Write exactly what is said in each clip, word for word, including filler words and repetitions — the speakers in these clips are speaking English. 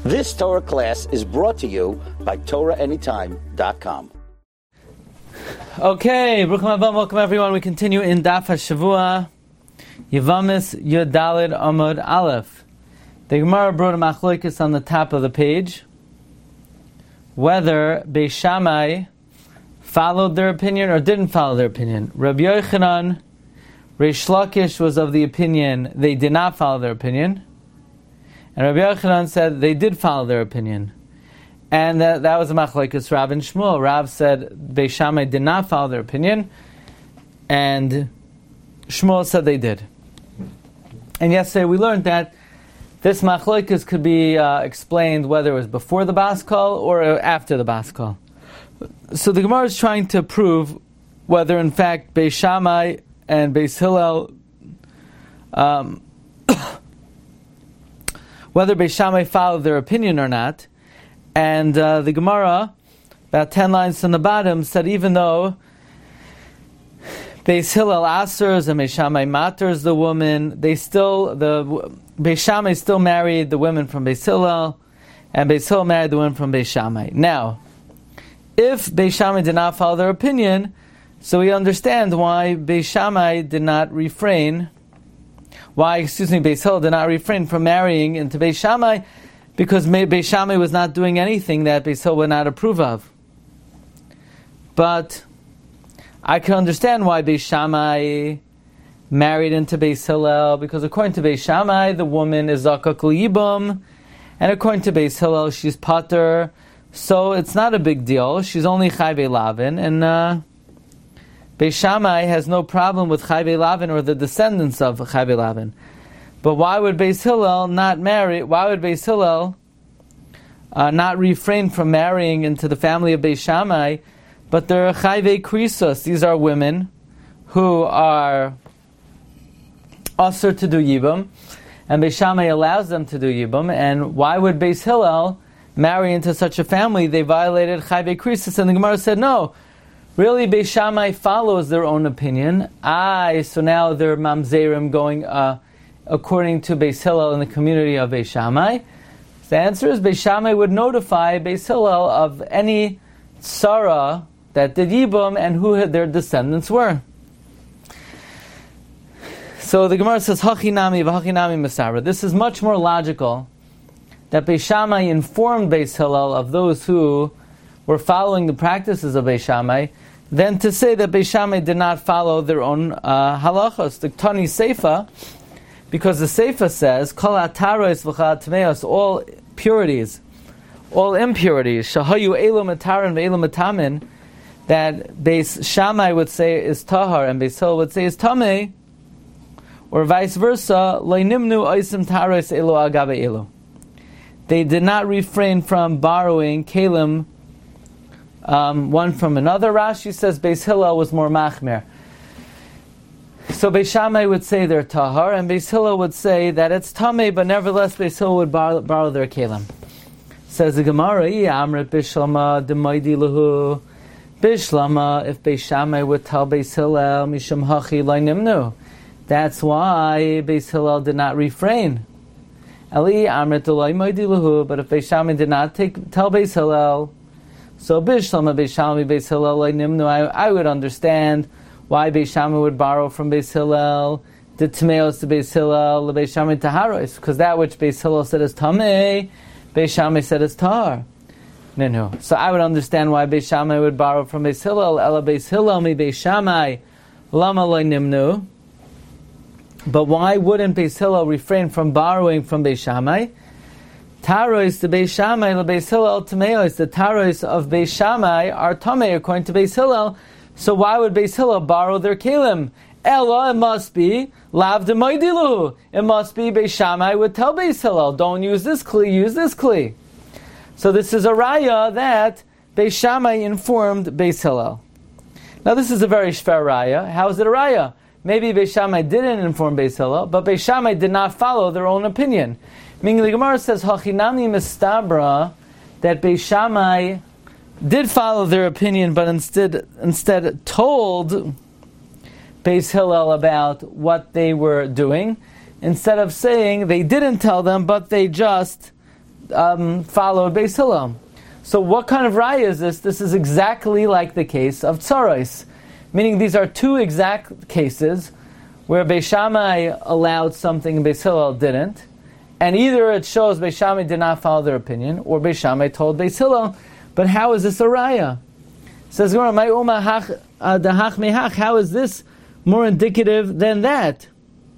This Torah class is brought to you by Torah Anytime dot com. Okay, Baruch Haba, welcome everyone. We continue in Daf HaShavua, Yevamis Yud Daled Amud Aleph. The Gemara brought a machlokes on the top of the page, whether Beis Shammai followed their opinion or didn't follow their opinion. Rabbi Yochanan, Reish Lakish was of the opinion they did not follow their opinion, and Rabbi Yochanan said they did follow their opinion. And that, that was a machlokes Rav and Shmuel. Rav said Beis Shammai did not follow their opinion, and Shmuel said they did. And yesterday we learned that this machlokes could be uh, explained whether it was before the Bas Kol or after the Bas Kol. So the Gemara is trying to prove whether in fact Beis Shammai and Beis Hillel, um, whether Beis Shammai followed their opinion or not. And uh, the Gemara, about ten lines from the bottom, said even though Beis Hillel asers and Beis Shammai maters the woman, they still, the Beis Shammai still married the women from Beis Hillel, and Beis Hillel married the women from Beis Shammai. Now, if Beis Shammai did not follow their opinion, so we understand why Beis Shammai did not refrain, why, excuse me, Beis Hillel did not refrain from marrying into Beis Shammai, because Beis Shammai was not doing anything that Beis Hillel would not approve of. But I can understand why Beis Shammai married into Beis Hillel, because according to Beis Shammai, the woman is zakak l'yibum, and according to Beis Hillel, she's pater, so it's not a big deal. She's only chayvei lavin, and uh, Beis Shammai has no problem with chayvei lavin or the descendants of chayvei lavin. But why would Beis Hillel not marry? Why would Beis Hillel uh, not refrain from marrying into the family of Beis Shammai? But they're chayvei krisos. These are women who are asur to do yibum, and Beis Shammai allows them to do yibum. And why would Beis Hillel marry into such a family? They violated chayvei krisos. And the Gemara said, no, really Beis Shammai follows their own opinion. Aye, so now they're mamzerim going uh, according to Beis Hillel in the community of Beis Shammai. The answer is Beis Shammai would notify Beis Hillel of any tzara that did yibum and who their descendants were. So the Gemara says, Hachinami v'hachinami masara. This is much more logical that Beis Shammai informed Beis Hillel of those who were following the practices of Beis Shammai than to say that Beis Shammai did not follow their own uh, halachos. The Tani Seifa, because the Seifa says, Kol ataros v'chal tmeos, all purities, all impurities, shahayu elu matarin ve'elu matamin, that Beis Shammai would say is tahar and Beis Hillel would say is tameh, or vice versa, lo nimnu oisim taros elu agabe elu. They did not refrain from borrowing kelim um, one from another. Rashi says Beis Hillel was more machmer. So Beis Shammai would say they're tahar, and Beis Hillel would say that it's tameh, but nevertheless Beis Hillel would borrow, borrow their kelim. Says the Gemara, Amrit Bishlama Demaidi Lahu. Bishlama, if Beis Shammai would tell Beis Hillel, Mishum Hachi Lo Nimnu. That's why Beis Hillel did not refrain. Eli Amrit Demaidi Lahu. But if Beis Shammai did not take, tell Beis Hillel, so Bishlama Beis Shammai Beis Hillel Lo Nimnu, I, I would understand why Beis Shammai would borrow from Beis Hillel, the Tmeos to Beis Hillel, the Beis Shammai Taharos, because that which Beis Hillel said is Tameh, Beis Shammai said is Tahar. No, no. So I would understand why Beis Shammai would borrow from Beis Hillel, Ela Beis Hillel mi Beis Shammai, Lama Lo Nimnu. But why wouldn't Beis Hillel refrain from borrowing from Beis Shammai? Taros to Beis Shammai, Le Beis Hillel Tmeos, the Taros of Beis Shammai are Tameh according to Beis Hillel. So why would Beis Hillel borrow their kelim? Ella, it must be lav demoidilu. It must be Beis Shammai would tell Beis Hillel, don't use this kli, use this kli. So this is a raya that Beis Shammai informed Beis Hillel. Now this is a very shver raya. How is it a raya? Maybe Beis Shammai didn't inform Beis Hillel, but Beis Shammai did not follow their own opinion. Meaning the Gemara says, Hachinami mistabra, that Beis Shammai did follow their opinion, but instead instead told Beis Hillel about what they were doing, instead of saying they didn't tell them, but they just um, followed Beis Hillel. So what kind of raya is this? This is exactly like the case of tsaros, meaning these are two exact cases where Beis Shammai allowed something and Beis Hillel didn't, and either it shows Beis Shammai did not follow their opinion, or Beis Shammai told Beis Hillel. But how is this a raya? Says Gemara, "My uma hach dahach mehach." How is this more indicative than that?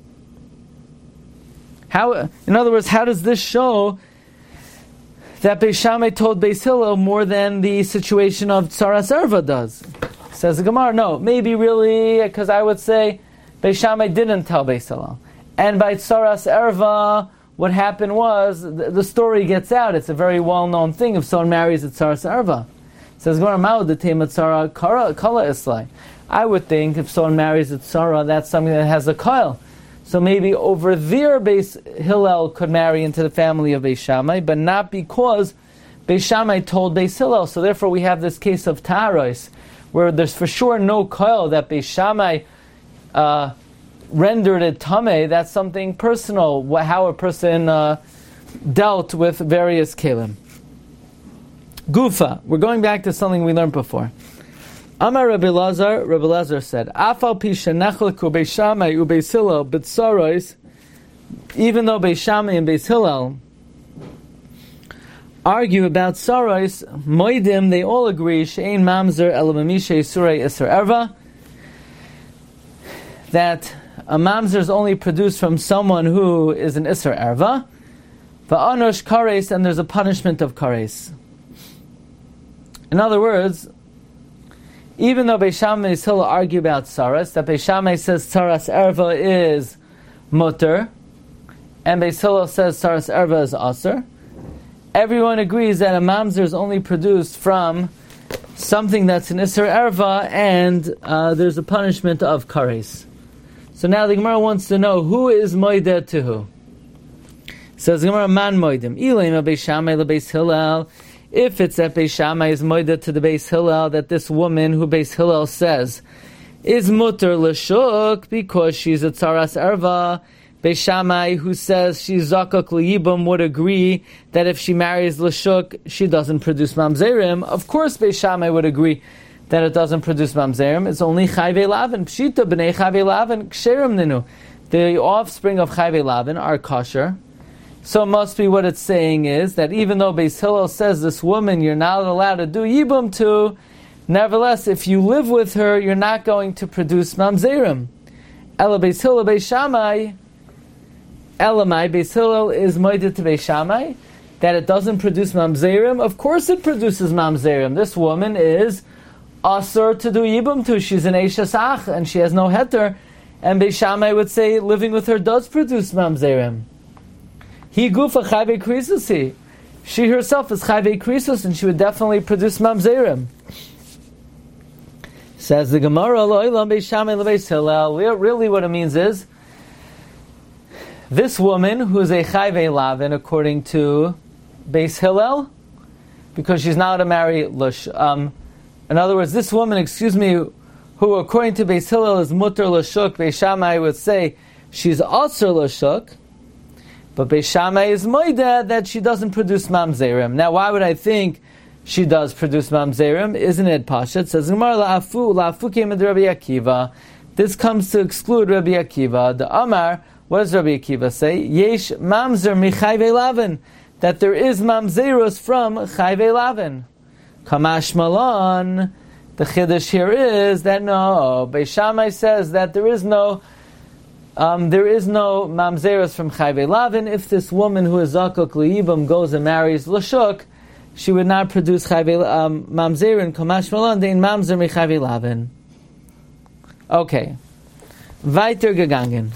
How, in other words, how does this show that Beis Shammai told Beis Hillel more than the situation of Tsaras Erva does? Says the Gemara, no, maybe really, because I would say Beis Shammai didn't tell Beis Hillel. And by Tsaras Erva, what happened was, the, the story gets out. It's a very well-known thing if someone marries a Tsaras Erva. Says Gemara, Ma'u d'tema tzara kala islai. I would think if someone marries a tzara, that's something that has a koil. So maybe over there Beis Hillel could marry into the family of Beis Shammai, but not because Beis Shammai told Beis Hillel. So therefore we have this case of Taharos, where there's for sure no koil that Beis Shammai uh, rendered it tameh. That's something personal, how a person uh, dealt with various kelim. Gufa, we're going back to something we learned before. Amar Rabbi Lazar, Rabbi Lazar said, Afal pi shenechleku Beis Shammai u Beis Hillel b'tsaros, even though Beis Shammai and Beis Hillel argue about tsaros, moedim, they all agree, she'ein mamzer ela b'mishe surei iser erva, that a mamzer is only produced from someone who is an iser erva, va'anosh kares, and there's a punishment of kares. In other words, even though Beis Shammai and Beis Hillel argue about tsaras, that Beis Shammai says tsaras erva is mutter, and Beis Hillel says tsaras erva is aser, everyone agrees that a mamzer is only produced from something that's an iser erva, and uh, there's a punishment of kares. So now the Gemara wants to know who is moedeh to who. Says the Gemara, man moedim ilaim Beis Shammai leBeis Hillel. If it's that Beis Shammai is moedeh to the Beis Hillel, that this woman who Beis Hillel says is mutter l'shuk because she's a tsaras erva, Beis Shammai who says she's zakak l'yibum would agree that if she marries l'shuk, she doesn't produce mamzerim. Of course Beis Shammai would agree that it doesn't produce mamzerim. It's only chayvei lavin. Pshita b'nei chayvei lavin ksherim ninu. The offspring of chayvei lavin are kosher. So it must be what it's saying is that even though Beis Hillel says this woman you're not allowed to do yibum to, nevertheless, if you live with her, you're not going to produce mamzerim. Ela Beis Hillel Beis Shammai, Elamai Beis Hillel is moedeh to Beis Shammai that it doesn't produce mamzerim. Of course, it produces mamzerim. This woman is asur to do yibum to. She's an eishes ach and she has no heter. And Beis Shammai would say living with her does produce mamzerim. He gufa chayvei krisusi. She herself is chayvei krisus, and she would definitely produce mamzerim. Says the Gemara, lo'ilam Beis Shammai leBeis Hillel. Really, what it means is this woman who is a chayvei lavin, according to Beis Hillel, because she's not to marry lush. Um, in other words, this woman, excuse me, who according to Beis Hillel is mutter l'shuk, Beis Shammai would say she's asur l'shuk. But Beis Shammai is moedeh that she doesn't produce mamzerim. Now, why would I think she does produce mamzerim? Isn't it pasha? It says Gemara la'afu la'afu came with Rabbi Akiva. This comes to exclude Rabbi Akiva. The Amar, what does Rabbi Akiva say? Yesh mamzer mi chayvei lavin, that there is mamzerus from chayvei lavin. Kamash malan. The chiddush here is that no, Beis Shammai says that there is no. Um, there is no mamzeros from chayvei lavin. If this woman who is zakuk liyibam goes and marries l'shuk, she would not produce chayvei um, mamzerin. Kamash malan dein mamzer mi chayvei lavin. Okay, weiter gegangen.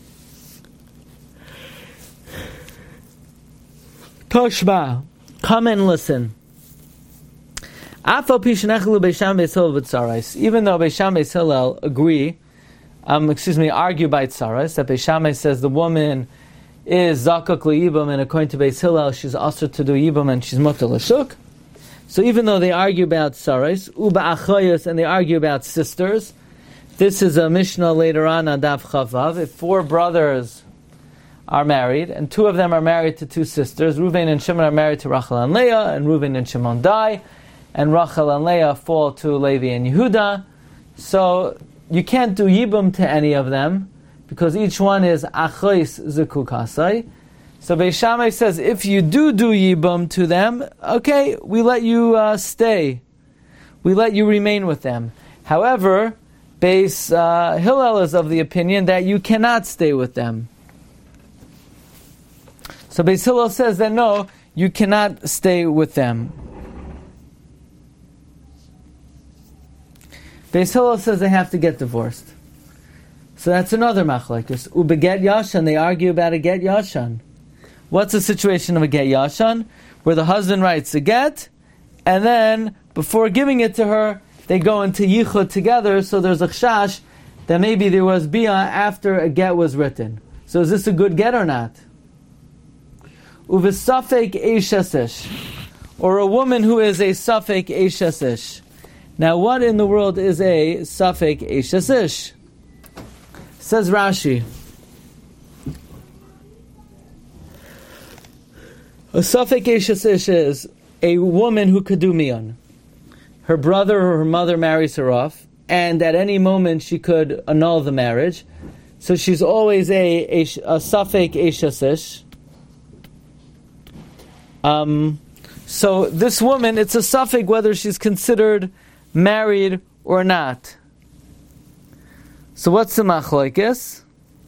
Toshba, come and listen. Even though Beis Shammai and Beis Hillel agree. Um, excuse me, argue by tsaras, that Beis Shammai says the woman is zakuk liyibam, and according to Beis Hillel, she's asur to do yibam, and she's mutter l'shuk. So even though they argue about tsaras, uba achayos, and they argue about sisters, this is a Mishnah later on on Daf Chavav. If four brothers are married, and two of them are married to two sisters. Reuven and Shimon are married to Rachel and Leah, and Reuven and Shimon die, and Rachel and Leah fall to Levi and Yehuda. So you can't do yibum to any of them, because each one is achois zukukasai. So Beis Shammai says, if you do do yibum to them, okay, we let you uh, stay. We let you remain with them. However, Beis uh, Hillel is of the opinion that you cannot stay with them. So Beis Hillel says that no, you cannot stay with them. Beis Hillel says they have to get divorced. So that's another machlokes. Ubeget yashan, they argue about a get yashan. What's the situation of a get yashan? Where the husband writes a get, and then before giving it to her, they go into yichud together, so there's a chash that maybe there was bia after a get was written. So is this a good get or not? Uvisafek eishasish, or a woman who is a safek eishasish. Now, what in the world is a safek eishasish? Says Rashi, a safek eishasish is a woman who could do miyan. Her brother or her mother marries her off, and at any moment she could annul the marriage. So she's always a, a, a safek eishasish. Um, so this woman, it's a suffix whether she's considered married or not. So what's the machlokes?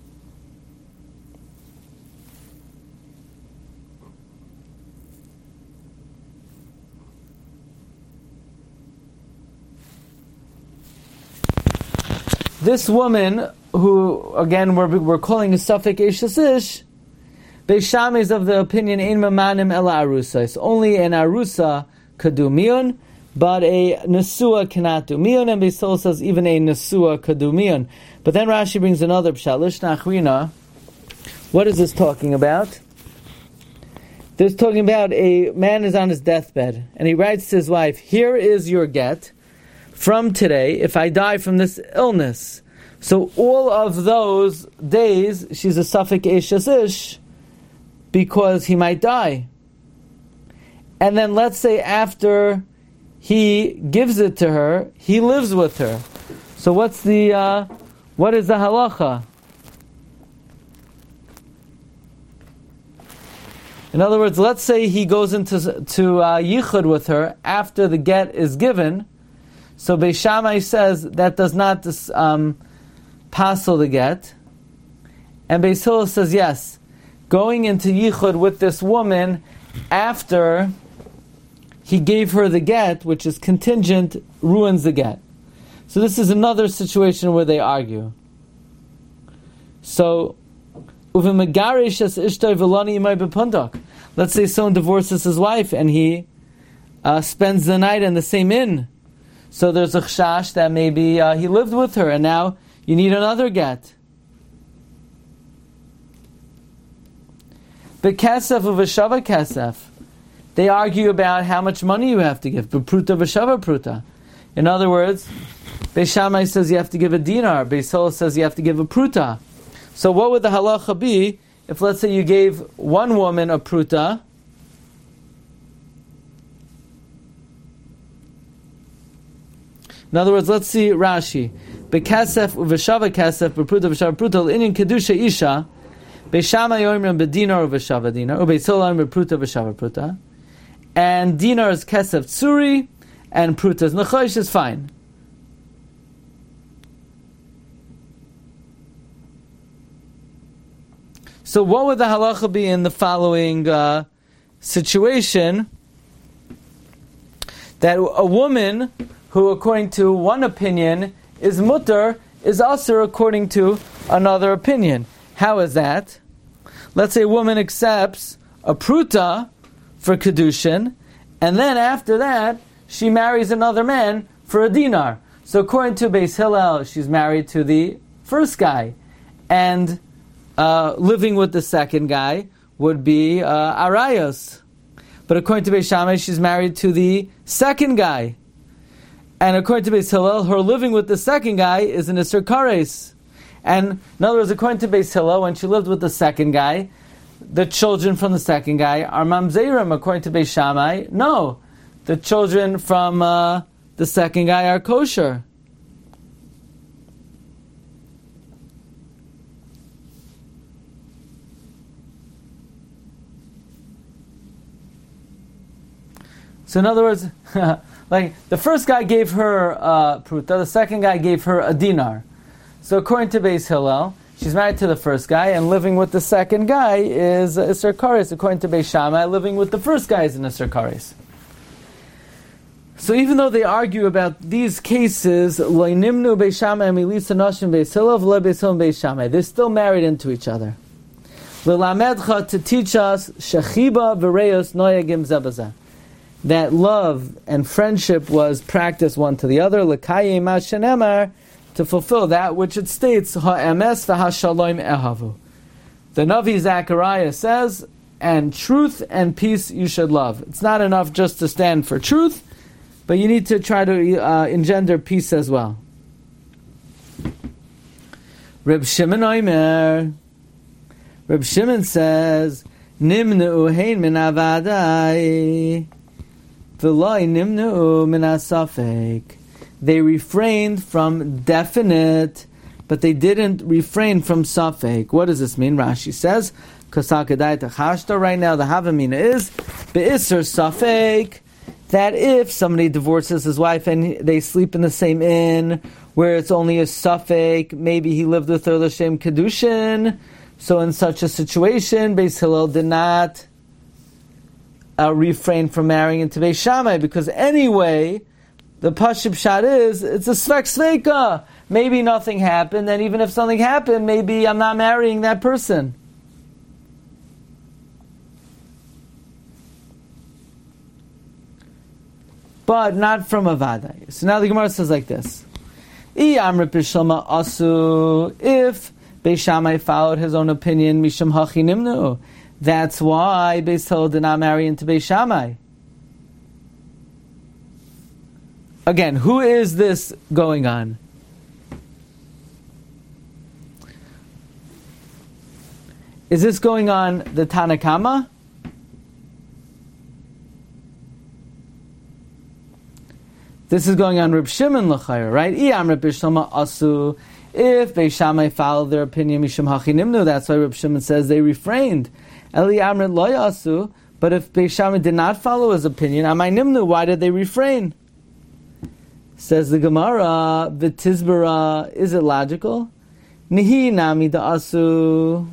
This woman, who again we're, we're calling a suffix eishasish, Beis Shammai is of the opinion ein mamanim ela arusa. It's only an arusa could do miyun, but a nesua cannot do miyun. And Beis Hillel says even a nesua could do miyun. But then Rashi brings another pshat. Lishna achrina. What is this talking about? This is talking about a man is on his deathbed, and he writes to his wife, "Here is your get from today. If I die from this illness." So all of those days, she's a suffix eishasish, because he might die. And then let's say after he gives it to her, he lives with her. So what's the, uh, what is the halacha? In other words, let's say he goes into to uh, yichud with her after the get is given. So Beis Shammai says that does not um, passel the get. And Beis Hillel says yes. Going into yichud with this woman after he gave her the get, which is contingent, ruins the get. So this is another situation where they argue. So, let's say someone divorces his wife and he uh, spends the night in the same inn. So there's a chash that maybe uh, he lived with her and now you need another get. B'kesef uv'shava kesef. They argue about how much money you have to give. B'pruta v'shava pruta. In other words, Beis Shammai says you have to give a dinar. Beis Hillel says you have to give a pruta. So what would the halacha be if, let's say, you gave one woman a pruta, in other words, let's see Rashi. B'kesef uv'shava kesef b'pruta v'shava pruta l'inyan kedusha isha. Beis Shammai omrim b'dinar uv'shava dinar, u'Beis Hillel omrim b'pruta v'shava pruta. And dinar is kesef tsuri, and pruta is nechosh, is fine. So what would the halacha be in the following uh, situation? That a woman who, according to one opinion, is mutter, is also according to another opinion. How is that? Let's say a woman accepts a pruta for kedushin, and then after that, she marries another man for a dinar. So according to Beis Hillel, she's married to the first guy, and uh, living with the second guy would be uh, arayos. But according to Beis Shammai, she's married to the second guy. And according to Beis Hillel, her living with the second guy is an Isser Kares. And in other words, according to Beis Hillel, when she lived with the second guy, the children from the second guy are mamzerim. According to Beis Shammai, no. The children from uh, the second guy are kosher. So in other words, like the first guy gave her uh, pruta, the second guy gave her a dinar. So according to Beis Hillel, she's married to the first guy, and living with the second guy is uh, Isser Kares. According to Beis Shammai, living with the first guy is an Isser Kares. So even though they argue about these cases, Lo nimnu Beis Shammai milisa nashim Beis Hillel v'lo Beis Hillel Beis Shammai, they're still married into each other. L'lamedcha, to teach us shechiba v'reyos noyagim zebazeh, that love and friendship was practiced one to the other, l'kayim ma'shenemar, to fulfill that which it states, ha'emes v'ha'shalom ehavu. The Navi Zechariah says, and truth and peace you should love. It's not enough just to stand for truth, but you need to try to uh, engender peace as well. Reb Shimon Omer, Reb Shimon says, nimnu hein min avadai, v'loi nimnu min asafek. They refrained from definite, but they didn't refrain from safek. What does this mean? Rashi says, Kasakadai Tachashta, right now the Havamina is, Be'isr safek, that if somebody divorces his wife and they sleep in the same inn, where it's only a safek, maybe he lived with her l'shem kedushin, so in such a situation, Beis Hillel did not uh, refrain from marrying into Beis Shammai, because anyway, the Pashib Shad is, it's a Svek Sveika. Maybe nothing happened, and even if something happened, maybe I'm not marrying that person. But not from Avada. So now the Gemara says like this. If Beis Shammai followed his own opinion, Misham Hachi Nimnu, that's why Beis Hillel did not marry into Beis Shammai. Again, who is this going on? Is this going on the Tanakama? This is going on Reb Shimon l'chayr, right? Iyam Reb Shimon asu. If Beis Shammai followed their opinion, Mishum Hachi Nimnu, that's why Reb Shimon says they refrained. Eli Amrit lo asu. But if Beis Shammai did not follow his opinion, Amai Nimnu, why did they refrain? Says the Gemara, V'tizbara, is it logical? Nihi nami da'asu.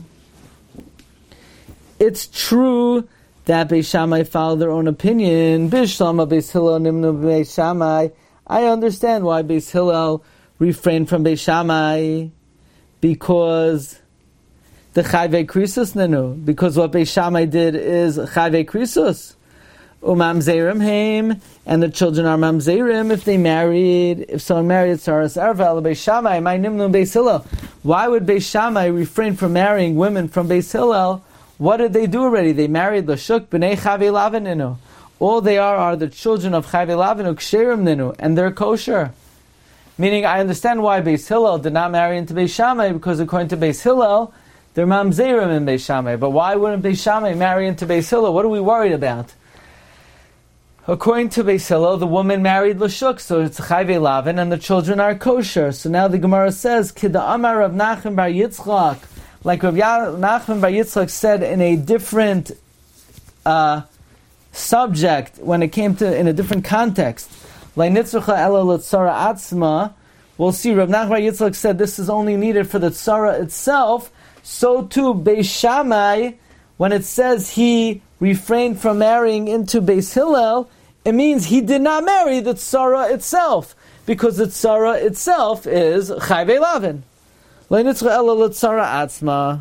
It's true that Beis Shammai followed their own opinion. Bishlama Beis Hillel nimnu Beis Shammai. I understand why Beis Hillel refrained from Beis Shammai, because the Chayvei Krisus nenu. Because what Beis Shammai did is Chayvei Krisus. Umamzerim heim, and the children are mamzerim if they married, if someone married Saras Erva, Beis Shammai, my nimnu Beis Hillel. Why would Beis Shammai refrain from marrying women from Beis Hillel? What did they do already? They married Lashuk b'nei Chavei Lavan ninu. All they are are the children of Chavei Lavan uksherim ninu, and they're kosher. Meaning, I understand why Beis Hillel did not marry into Beis Shammai, because according to Beis Hillel, they're mamzerim in Beis Shammai. But why wouldn't Beis Shammai marry into Beis Hillel? What are we worried about? According to Beis Hillel, the woman married Lashuk, so it's Chayvei Lavan, and the children are kosher. So now the Gemara says, Kida Amar Rav Nachman bar Yitzchak, like Rav Nachman bar Yitzchak said in a different uh, subject, when it came to, in a different context, Lai Nitzrucha Ela L'Tzara Atzma, we'll see Rav Nachman bar Yitzchak said this is only needed for the Tzara itself. So too, Beis Shammai, when it says he refrained from marrying into Beis Hillel, it means he did not marry the Tzara itself, because the Tzara itself is Chayvei Lavan. Le'nitzcha ela l'tzara atzma.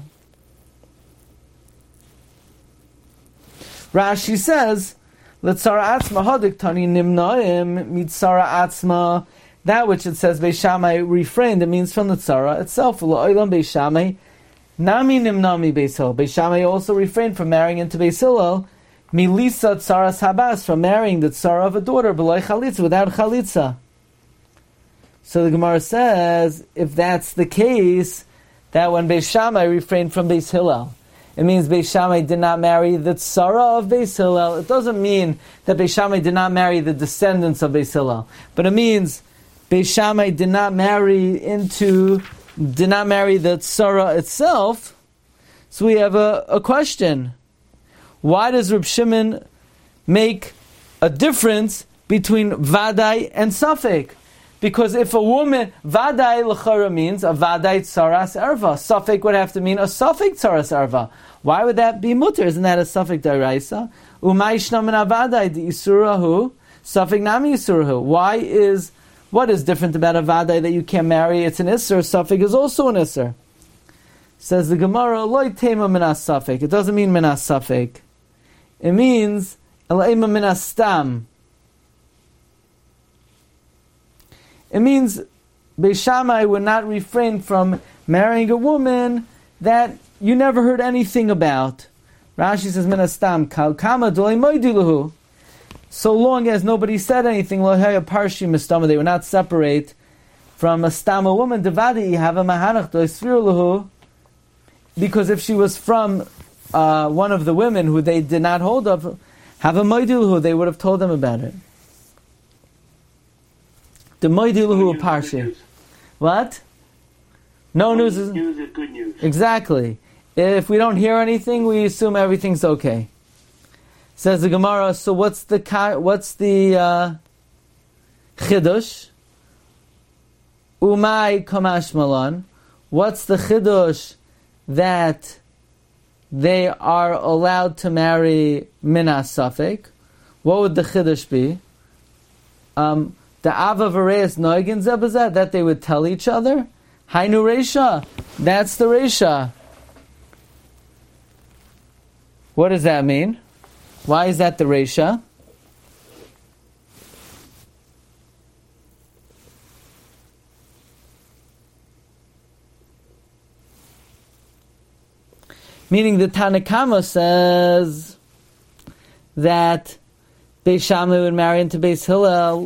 Rashi says, l'tzara atzma hadik tani nimnaim mitzara atzma. That which it says Beis Shammai refrained, it means from the Tzara itself. L'oilam Beis Shammai nami nimnami Beis Hillel. Beis Shammai also refrained from marrying into Beis Hillel. Milisa tzaras habas, from marrying the tzara of a daughter, b'loi chalitza, without chalitza. So the Gemara says, if that's the case, that when Beis Shammai refrained from Beis Hillel, it means Beis Shammai did not marry the tzara of Beis Hillel. It doesn't mean that Beis Shammai did not marry the descendants of Beis Hillel, but it means Beis Shammai did not marry into, did not marry the tzara itself. So we have a, a question. Why does Reb Shimon make a difference between Vadai and Safek? Because if a woman, Vadai l'chara means a Vadai tzaras erva. Safek would have to mean a Safek tzaras erva. Why would that be mutter? Isn't that a Safek daraisa? Umay shnam min avadai di isurahu, Safek nami isurahu. Why is, what is different about a Vadai that you can't marry? It's an Isser. Safek is also an Isser. Says the Gemara, loy tema minas Safek. It doesn't mean minas Safek. It means elaima minas stam. It means Beis Shammai would not refrain from marrying a woman that you never heard anything about. Rashi says minas stam kal kama dolei moidiluhu. So long as nobody said anything, lohaya parshi mistama, they would not separate from a stam, a woman devadi have a mahanach doisvirulahu, because if she was from uh, one of the women who they did not hold of, have a moidiluhu, they would have told them about it. The moidiluhu parshi. What? No news is news is good news. Exactly. If we don't hear anything, we assume everything's okay. Says the Gemara. So what's the what's the uh, chidush? Umay kamash malan. What's the chidush that they are allowed to marry minas safek? What would the chidush be? Um, the ava v'reis noigin zebazah, that they would tell each other. Hainu reisha. That's the reisha. What does that mean? Why is that the reisha? Meaning the Tanakama says that Beis Shammai would marry into Beis Hillel,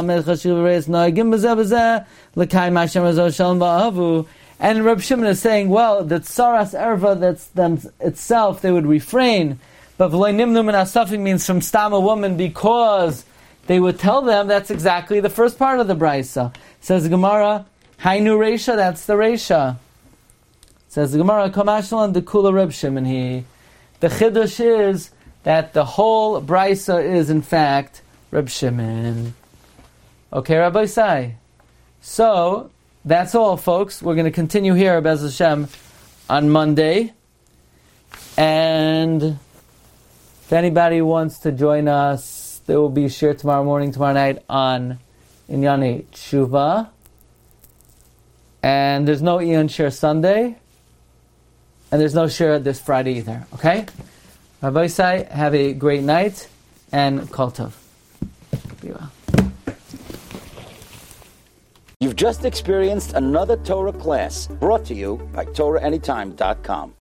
and Reb Shimon is saying, well, the tzaras erva, that's them itself, they would refrain. But v'lo nimnu min asafik means from stam a woman, because they would tell them. That's exactly the first part of the brisa. Says the Gemara, Hainu reisha, that's the reisha. Says the Gemara, Kamashlan de kula Reb Shimon he. The chiddush is that the whole brisa is in fact Reb Shimon. Okay, Rabbi Sai. So that's all, folks. We're going to continue here, Bez Hashem, on Monday. And if anybody wants to join us, there will be a shir tomorrow morning, tomorrow night on Inyani Tshuva. And there's no Ian shir Sunday. And there's no shir this Friday either. Okay? Rabbi Sai, have a great night and kol tov. Be well. You've just experienced another Torah class brought to you by Torah Anytime dot com.